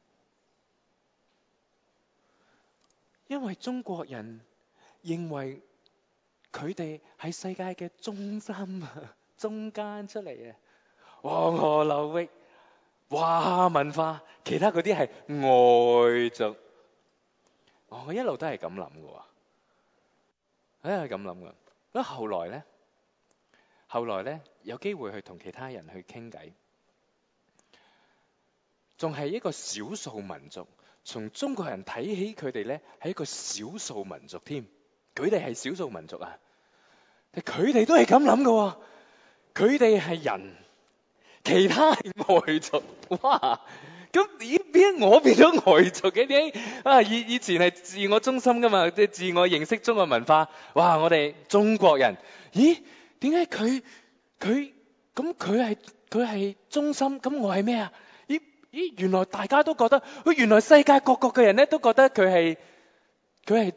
因為中國人認為佢哋係世界嘅中心中間出嚟嘅。黃河流域，文化，其他嗰啲係外族。我一路都係咁諗嘅喎，係咁諗嘅。咁後來咧有機會去同其他人去傾偈，仲係一個少數民族。從中國人睇起佢哋咧係一個少數民族添，佢哋係少數民族但佢哋都係咁諗嘅喎，佢哋係人，其他係外族。 咁點解我變咗外族嘅？點解啊？以前係自我中心噶嘛，即係自我認識中國文化。哇！我哋中國人，咦？點解佢係中心？咁我係咩啊？咦？原來大家都覺得，原來世界各國嘅人咧都覺得佢係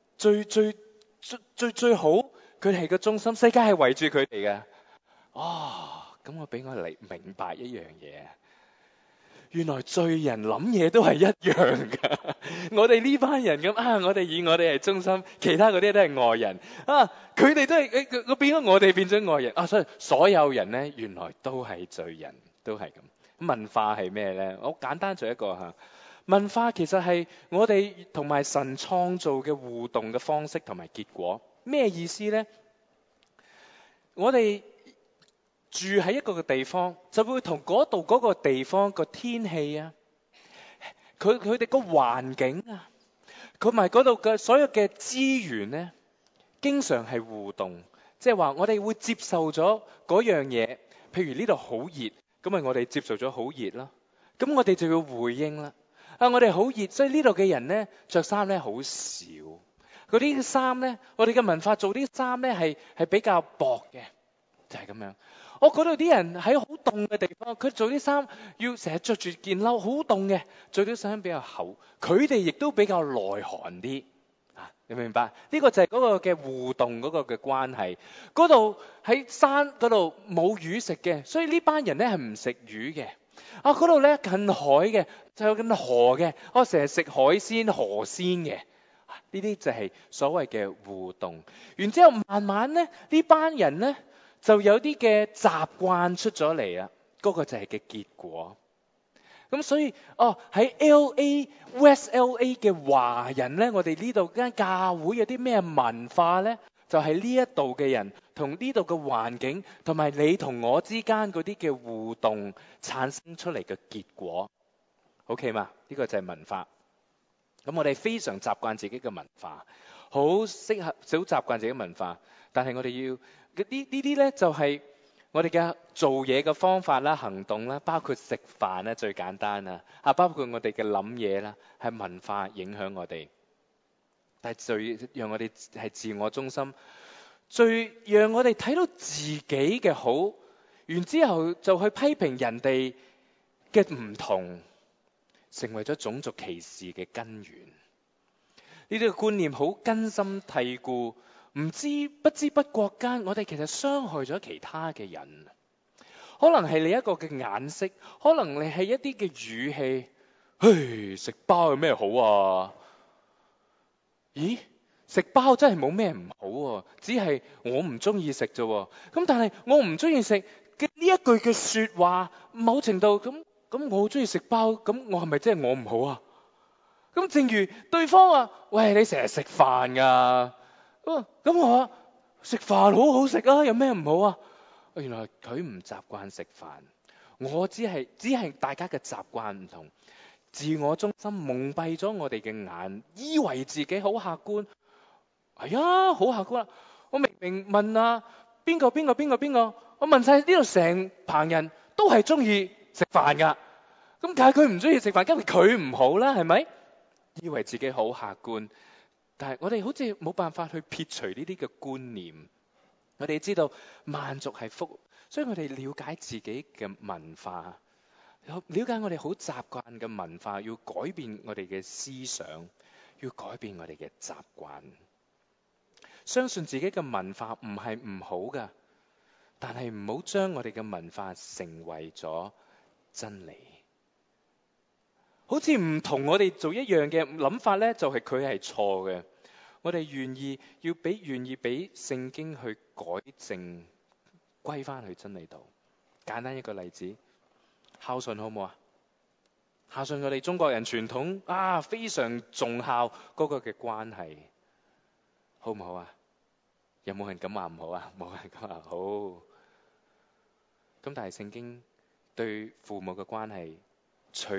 最好，佢係個中心，世界係圍住佢哋嘅。咁我俾我嚟明白一樣嘢，原來罪人諗嘢都係一樣噶。我哋呢班人咁我哋以我哋係中心，其他嗰啲都係外人佢哋都係我變咗，我哋變咗外人所以所有人咧原來都係罪人，都係咁。文化係咩咧？我簡單做一個文化其實係我哋同埋神創造嘅互動嘅方式同埋結果。咩意思咧？我哋住喺一個嘅地方，就會同嗰度嗰個地方個天氣啊，佢哋個環境啊，同埋嗰度嘅所有嘅資源咧，經常係互動。即係話我哋會接受咗嗰樣嘢，譬如呢度好熱，咁咪我哋接受咗好熱啦。咁我哋就要回應啦。我哋好熱，所以呢度嘅人咧着衫咧好少。嗰啲衫咧，我哋嘅文化做啲衫咧係比較薄嘅，就係咁樣。我嗰度啲人喺好凍嘅地方，佢做啲衫要成日着住件褸，好凍嘅，做啲衫比較厚，佢哋亦都比較耐寒啲。你明白？呢個就係嗰個嘅互動嗰個嘅關係。嗰度喺山嗰度冇魚食嘅，所以呢班人咧係唔食魚嘅。嗰度咧近海嘅，就有近河嘅，我成日食海鮮河鮮嘅。呢啲就係所謂嘅互動。然之後慢慢咧，呢班人咧就有啲嘅習慣出咗嚟啦。嗰個就係嘅結果。咁所以喺 LA West LA 嘅華人咧，我哋呢度間教會有啲咩文化咧？就係呢一度嘅人同呢度嘅環境，同埋你同我之間嗰啲嘅互動產生出嚟嘅結果。OK 嘛？呢個就係文化。咁我哋非常習慣自己嘅文化，好習慣自己文化，但係我哋要呢啲咧就係我哋嘅做嘢嘅方法啦、行動啦，包括食飯啦，最簡單啦包括我哋嘅諗嘢啦，係文化影響我哋。但係最讓我哋係自我中心，最讓我哋睇到自己嘅好，然之後就去批評人哋嘅唔同，成為咗種族歧視嘅根源。呢啲嘅觀念好根深蒂固，不知不覺間，我哋其實傷害咗其他嘅人。可能係你一個嘅眼色，可能你係一啲嘅語氣。食包有咩好啊？咦，食包真係冇咩唔好只係我唔中意食啫。咁但係我唔中意食嘅呢一句嘅說話，某程度咁我好中意食包，咁我係咪真係我唔好啊？咁正如對方話，喂，你成日食飯噶，咁我話食飯好好食啊，有咩唔好啊？原來佢唔習慣食飯，我只係大家嘅習慣唔同，自我中心蒙蔽咗我哋嘅眼，以為自己好客觀。係啊，好客觀啊！我明明問邊個，我問晒呢度成棚人都係中意食飯噶，咁但係佢唔中意食飯，因為佢唔好啦，係咪？以為自己好客觀，但係我哋好似冇辦法去撇除呢啲嘅觀念。我哋知道萬族係福，所以我哋了解自己嘅文化，了解我哋好習慣嘅文化，要改變我哋嘅思想，要改變我哋嘅習慣。相信自己嘅文化唔係唔好噶，但係唔好將我哋嘅文化成為咗真理。好似唔同我哋做一樣嘅諗法咧，就係佢係錯嘅。我哋願意俾聖經去改正，歸翻去真理度。簡單一個例子，孝順好唔好啊？孝順我哋中國人傳統非常重孝嗰個嘅關係，好唔好啊？有冇人咁話唔好啊？冇人咁話好。咁但係聖經對父母嘅關係，除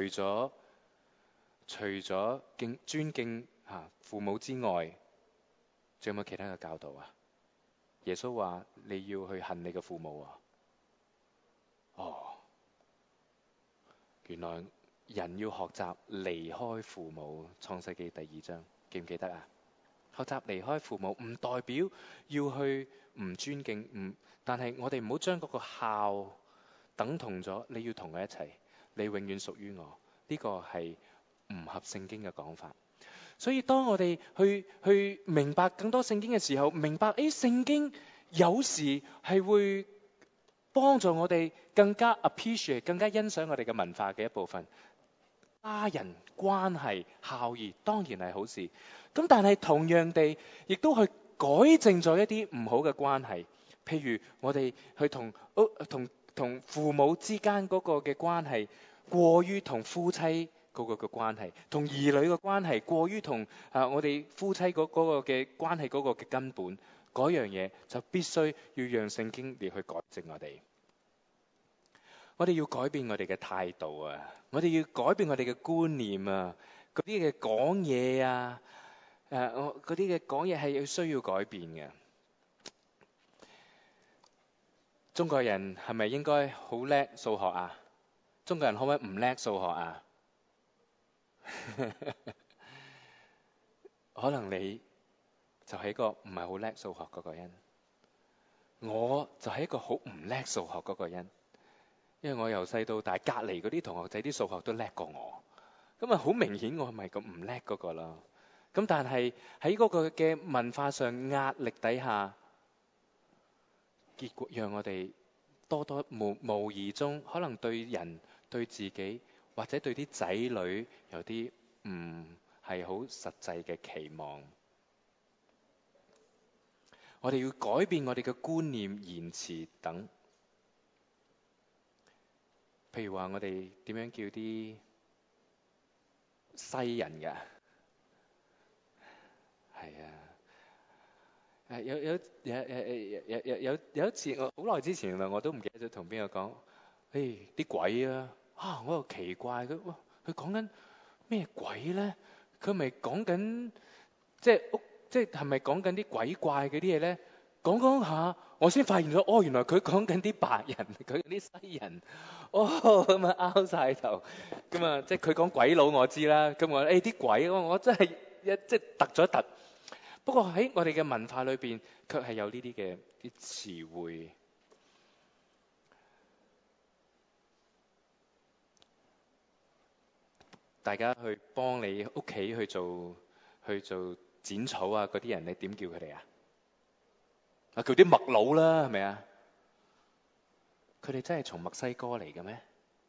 咗尊敬父母之外，仲有冇其他嘅教導啊？耶穌話你要去恨你嘅父母原來人要學習離開父母，創世記第2章，記唔記得啊？學習離開父母唔代表要去唔尊敬，但係我哋唔好將嗰個孝等同咗你要同佢一齊，你永遠屬於我，呢個係唔合聖經嘅講法。所以當我哋去明白更多聖經嘅時候，明白聖經有時係會幫助我哋更加 appreciate、更加欣賞我哋嘅文化嘅一部分。家人關係孝義當然係好事，咁但係同樣地，亦都去改正咗一啲唔好嘅關係。譬如我哋去同父母之間嗰個嘅關係，過於同夫妻嗰個嘅關係，同兒女嘅關係過於同我哋夫妻嗰個嘅關係嗰個嘅根本，嗰樣嘢就必須要讓聖經嚟去改正我哋。我哋要改變我哋嘅態度啊！我哋要改變我哋嘅觀念啊！嗰啲嘅講嘢啊，嗰啲嘅講嘢係要需要改變嘅。中國人係咪應該好叻數學啊？中國人可唔可以唔叻數學啊？可能你就係一個唔係好叻數學嗰個人，我就係一個好唔叻數學嗰個人。因為我由細到大，隔離嗰啲同學仔啲數學都叻過我，咁啊好明顯我係咪咁唔叻嗰個啦？咁但係喺嗰個嘅文化上壓力底下，結果讓我哋多無意中可能對人、對自己或者對啲仔女有啲唔係好實際嘅期望。我哋要改變我哋嘅觀念、言辭等。譬如話我哋點樣叫啲西人㗎？係啊，有一次我好耐之前啦，我都唔記得咗同邊個講，啲鬼啊！我又奇怪佢講緊咩鬼咧？佢咪講緊即係咪講緊啲鬼怪嗰啲嘢咧？講下，我先發現咗，原來佢講緊啲白人，佢啲西人，咁啊拗晒頭，咁啊即係佢講鬼佬我知啦，咁我啲鬼，我真係即係突咗突。不過喺我哋嘅文化裏邊，卻係有呢啲嘅啲詞彙。大家去幫你屋企去做剪草啊嗰啲人，你點叫佢哋啊？叫啲麥佬啦，係咪啊？佢哋真係從墨西哥嚟嘅咩？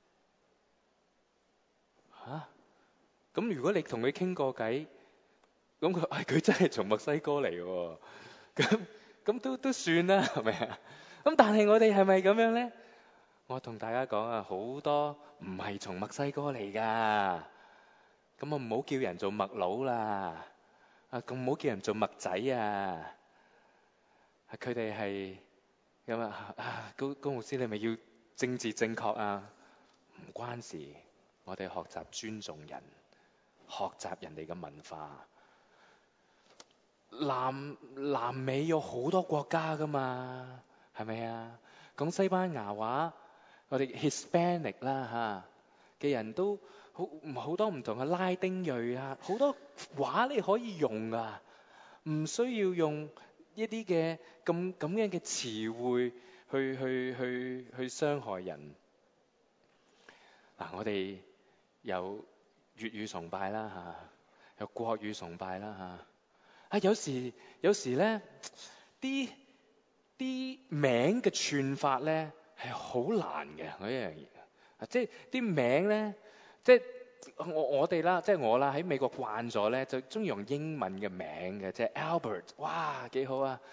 咁如果你同佢傾過偈，咁佢真係從墨西哥嚟喎，咁都算啦，係咪啊？咁但係我哋係咪咁樣咧？我同大家講啊，好多唔係從墨西哥嚟噶，咁我唔好叫人做麥佬啦，咁唔好叫人做麥仔啊！佢哋係咁高牧師，你咪要政治正確啊？唔關事，我哋學習尊重人，學習人哋嘅文化。南美有好多國家噶嘛，係咪啊？講西班牙話，我哋 Hispanic 啦嘅人都好多唔同嘅拉丁裔啊，好多話你可以用噶，唔需要用一啲嘅咁樣嘅詞彙去傷害人。我哋有粵語崇拜啦有國語崇拜啦有時咧啲名嘅串法咧係好難嘅嗰一樣嘢，即係啲名咧，即係我哋啦，即係我啦喺美國慣咗咧，就中意用英文嘅名嘅，即係 Albert， 哇幾好啊！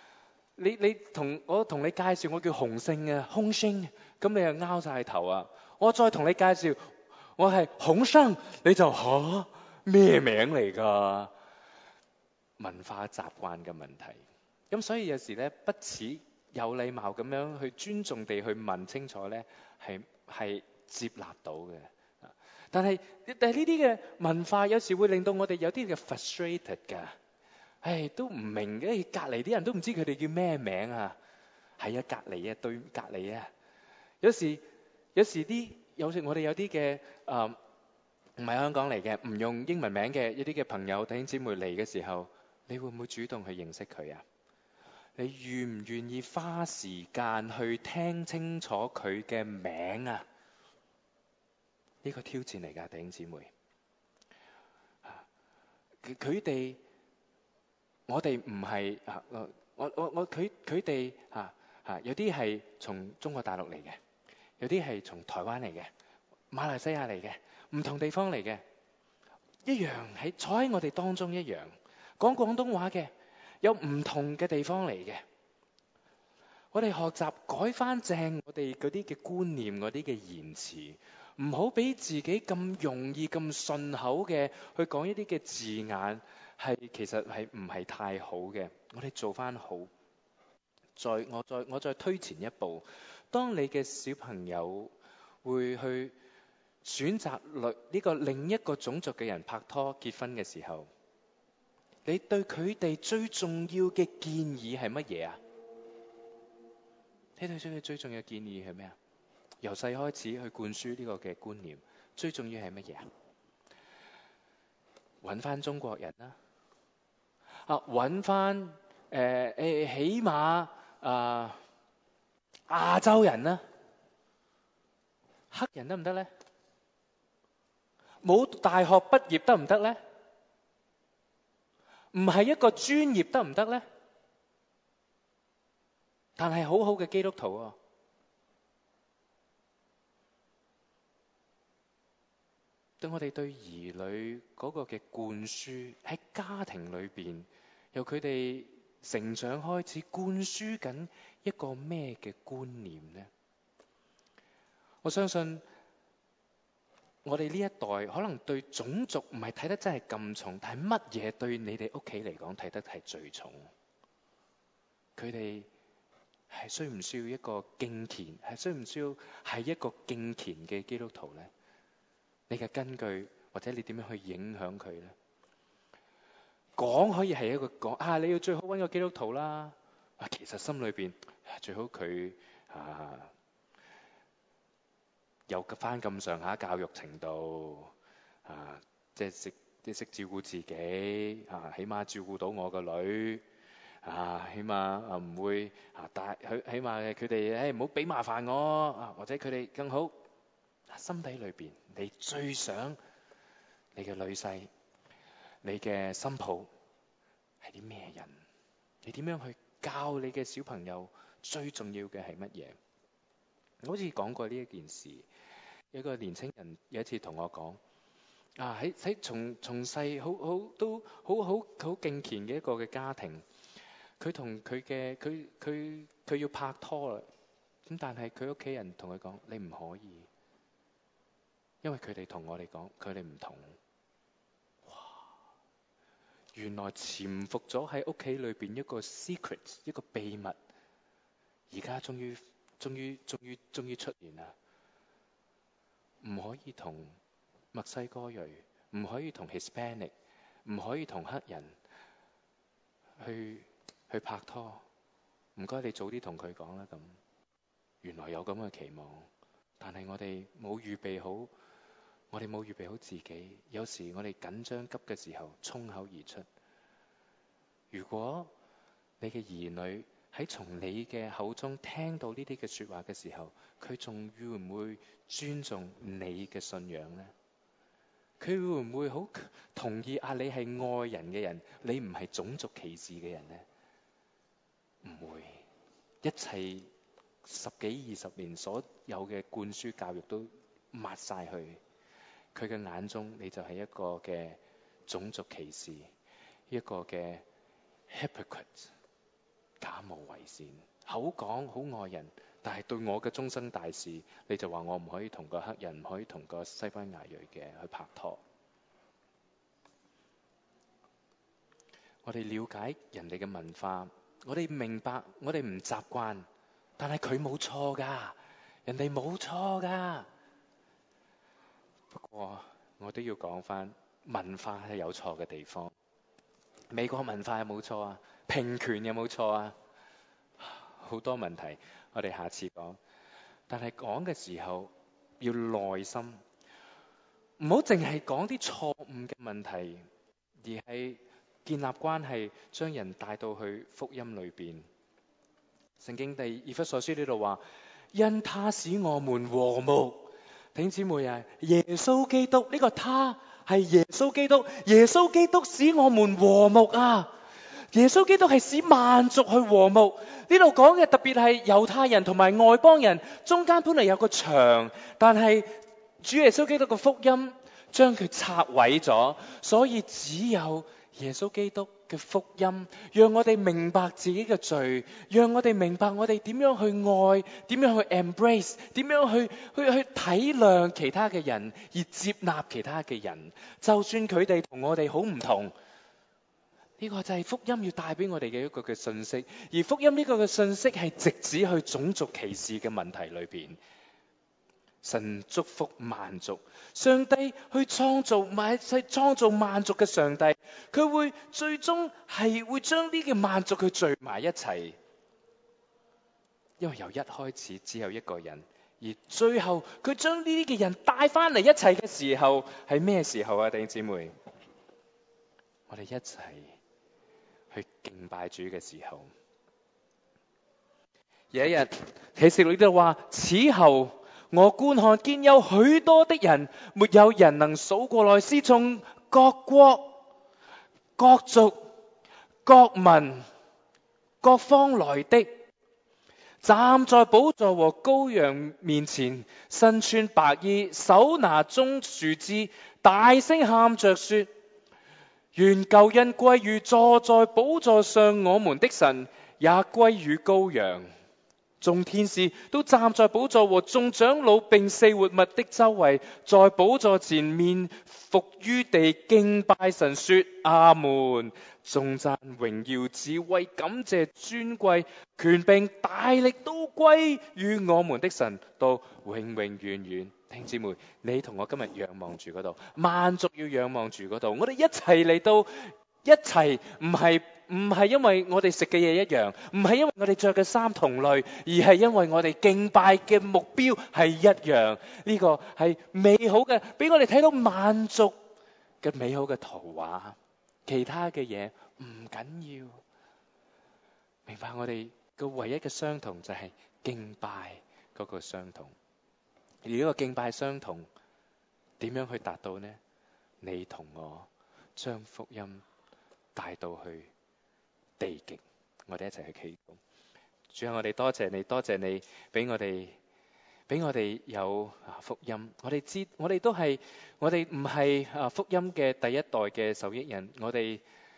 我同你介紹我叫洪勝啊，洪勝，咁你又拗晒頭啊！我再同你介紹我係洪生，你就咩名嚟㗎？文化習慣嘅問題，咁所以有時咧不似有禮貌咁樣去尊重地去問清楚咧，係接納到嘅。但係呢啲嘅文化有時會令到我哋有啲嘅 frustrated 㗎，都唔明嘅，隔離啲人都唔知佢哋叫咩名啊？係啊，隔離啊，對隔離啊，有時我哋有啲嘅唔係香港嚟嘅，唔用英文名嘅一啲嘅朋友弟兄姊妹嚟嘅時候，你會唔會主動去認識佢啊？你願唔願意花時間去聽清楚佢嘅名啊？呢個挑戰嚟㗎，弟兄姊妹。佢哋，我哋唔係啊，佢哋有啲係從中國大陸嚟嘅，有啲係從台灣嚟嘅，馬來西亞嚟嘅，唔同地方嚟嘅，一樣喺坐喺我哋當中一樣，講廣東話嘅，有唔同嘅地方嚟嘅。我哋學習改翻正我哋嗰啲嘅觀念，嗰啲嘅言辭，唔好俾自己咁容易咁順口嘅去講一啲嘅字眼，其實係唔係太好嘅。我哋做翻好。我再推前一步，當你嘅小朋友會去選擇呢個另一個種族嘅人拍拖結婚嘅時候，你對佢哋最重要嘅建議係乜嘢啊？你對佢哋最重要嘅建議係咩啊？由細開始去灌輸呢個嘅觀念，最重要係乜嘢啊？揾翻中國人啦，揾翻起碼亞洲人啦，黑人得唔得咧？冇大學畢業得唔得咧？唔係一個專業得唔得咧？但係好好嘅基督徒喎。對我哋對兒女嗰個嘅灌輸，喺家庭裏邊，由佢哋成長開始灌輸緊一個咩嘅觀念呢？我相信我哋呢一代可能對種族唔係睇得真係咁重，但係乜嘢對你哋屋企嚟講睇得係最重？佢哋係需唔需要一個敬虔？係需唔需要係一個敬虔嘅基督徒呢？你嘅根據或者你點樣去影響佢呢？講可以係一個講你要最好揾個基督徒啦。其實心裏邊最好佢有翻咁上下教育程度即係識照顧自己起碼照顧到我個女起碼唔會但係起碼佢哋唔好俾麻煩我或者佢哋更好。心底裏邊，你最想你嘅女婿、你嘅新抱係啲咩人？你點樣去教你嘅小朋友？最重要嘅係乜嘢？我好似講過呢一件事，有個年青人有一次同我講喺從細都好敬虔嘅一個嘅家庭，佢同佢要拍拖啦，咁但係佢屋企人同佢講：你唔可以。因為佢哋同我哋講，佢哋唔同。哇！原來潛伏咗喺屋企裏邊一個 secret， 一個秘密，而家終於出現啦！唔可以同墨西哥裔，唔可以同 Hispanic， 唔可以同黑人去拍拖。唔該，你早啲同佢講啦。咁原來有咁嘅期望，但係我哋冇預備好。我哋冇預備好自己，有時我哋緊張急嘅時候衝口而出。如果你嘅兒女喺從你嘅口中聽到呢啲嘅說話嘅時候，佢仲會唔會尊重你嘅信仰呢？佢會唔會好同意你係愛人嘅人，你唔係種族歧視嘅人呢？唔會，一切10幾20年所有嘅灌輸教育都抹晒去。佢嘅眼中，你就係一個嘅種族歧視，一個嘅 hypocrite， 假冒為善，口講好愛人，但係對我嘅終身大事，你就話我唔可以同個黑人，唔可以同個西班牙裔嘅去拍拖。我哋了解人哋嘅文化，我哋明白，我哋唔習慣，但係佢冇錯㗎，人哋冇錯㗎。不過我都要講翻，文化係有錯嘅地方。美國文化有冇錯啊？平權有冇錯啊？好多問題，我哋下次講。但係講嘅時候要耐心， 唔好淨係講啲錯誤嘅問題，而係建立關係，將人帶到去福音裏邊。聖經以弗所書呢度話，因他使我們和睦。弟兄姊妹啊，耶穌基督呢個他係耶穌基督，耶穌基督使我們和睦啊！耶穌基督係使萬族去和睦。呢度講嘅特別係猶太人同埋外邦人中間本嚟有個牆，但係主耶穌基督嘅福音將佢拆毀咗，所以只有耶穌基督嘅福音，讓我哋明白自己嘅罪，讓我哋明白我哋點樣去愛，點樣去 embrace， 點樣去體諒其他嘅人，而接納其他嘅人，就算佢哋同我哋好唔同。呢個就係福音要帶俾我哋嘅一個嘅信息，而福音呢個嘅信息係直指去種族歧視嘅問題裏邊。神祝福萬族，上帝去創造萬族嘅上帝，佢會最終係會將呢個萬族去聚埋一齊，因為由一開始只有一個人，而最後佢將呢啲嘅人帶翻嚟一齊嘅時候，係咩時候啊？弟兄姊妹，我哋一齊去敬拜主嘅時候。有一日啟示錄都話，此後我觀看見有許多的人，沒有人能數過來，是從各國、各族、各民、各方來的，站在寶座和羔羊面前，身穿白衣，手拿棕樹枝，大聲喊着說：願救恩歸於坐在寶座上我們的神，也歸於羔羊。眾天使都站在寶座和眾長老並四活物的周圍，在寶座前面伏於地敬拜神，說：阿門！頌讚、榮耀、智慧、感謝、尊貴、權柄、大力都歸於我們的神，到永永遠遠。弟兄姊妹，你同我今日仰望住嗰度，萬族要仰望住嗰度，我哋一齊嚟到一齊，唔係因為我哋食嘅嘢一樣，唔係因為我哋着嘅衫同類，而係因為我哋敬拜嘅目標係一樣。呢個係美好嘅，俾我哋睇到萬族嘅美好嘅圖畫。其他嘅嘢唔緊要，明白我哋個唯一嘅相同就係敬拜嗰個相同。而呢個敬拜相同，點樣去達到呢？你同我將福音帶到去地極，我哋一齊去祈禱。主啊，我哋多謝你，多謝你俾我哋有福音。我哋都係，我哋唔係福音嘅第一代嘅受益人。我哋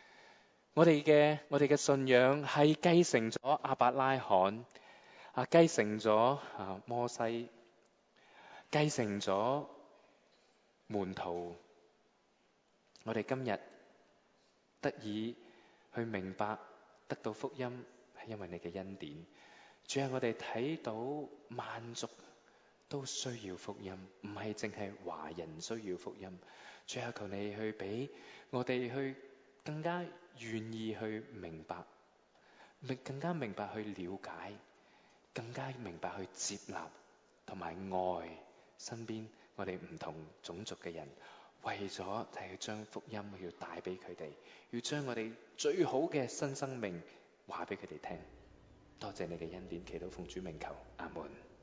嘅信仰係繼承咗亞伯拉罕，繼承咗摩西，繼承咗門徒。我哋今日得以去明白，得到福音係因為你嘅恩典。主啊，我哋睇到萬族都需要福音，唔係淨係華人需要福音。主啊，求你去俾我哋去更加願意去明白，更加明白去了解，更加明白去接納同埋愛身邊我哋唔同種族嘅人。為咗係去將福音要帶俾佢哋，要將我哋最好嘅新生命話俾佢哋聽。多謝你嘅恩典，祈禱奉主名求，阿門。